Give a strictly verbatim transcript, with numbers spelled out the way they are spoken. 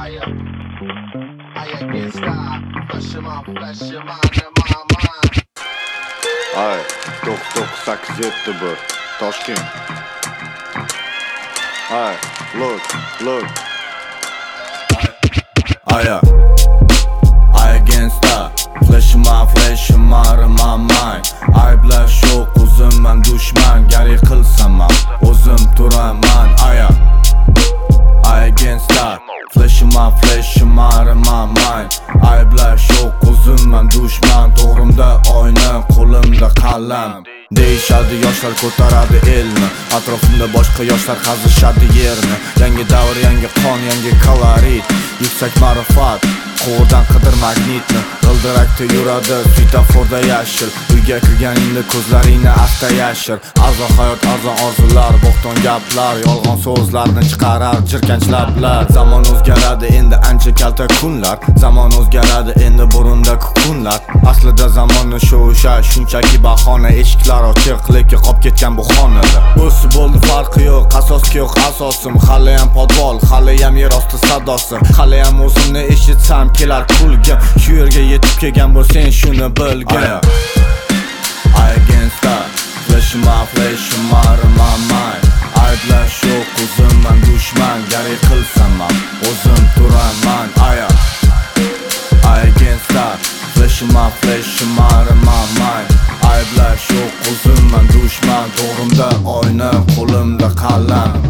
I am, I against stop. Flesh in my flesh, your mind, your mind, mind. Ay, dokuz dokuz sakkiz yetti bir Toshkent. Ay, look, look. Aya, I against stop. Flesh in my flesh, your mind, my mind. Ayblash yo'q o'zim men dushman, gari qilsam o'zim turaman. Aya, I against stop. Flesh in my flesh, your mind, my mind. Ayblash yo'q o'zim men dushman, to'g'rimda oyna, qo'limda qalam. Deyishadi yoshlar ko'taradi elni, atrofimda boshqa yoshlar qazishadi yerni. Yangi davr, yangi qon, yangi kolorit, yuksak ma'rifat, qo'rdan qidir magnitni. G'ildirakda yuradi svetoforda yashil, uyga kirganingda ko'zlaringni asta yashir. Arzon hayot, arzon orzular, bo'xton gaplar, yolg'on so'zlarni chiqarar jirkanch lablar. Zamon o'zgaradi endi ancha kalta kunlar, zamon o'zgaradi endi burunda kukunlar. Aslida zamonni shu o'sha, shunchaki bahona, eshiklar ochiq lekin qolib ketgan bu xonada. O'si bo'ldi farqi yo'q, qasos yo'q asosim, hali ham podvol, hali ham yer osti sadosi, hali ham o'zimni eshitsam kelar kulga. Shu yerga yetib kelgan bo'lsang shuni bilgin. I against stop. Flesh in my flesh, my my mind. Ayblash yo'q o'zim men dushman, gari qilsam o'zim turaman. Aya, I against stop. Flesh in my flesh, my my mind. Ayblash yo'q o'zim men dushman, to'g'rimda oyna, qo'limda qalam.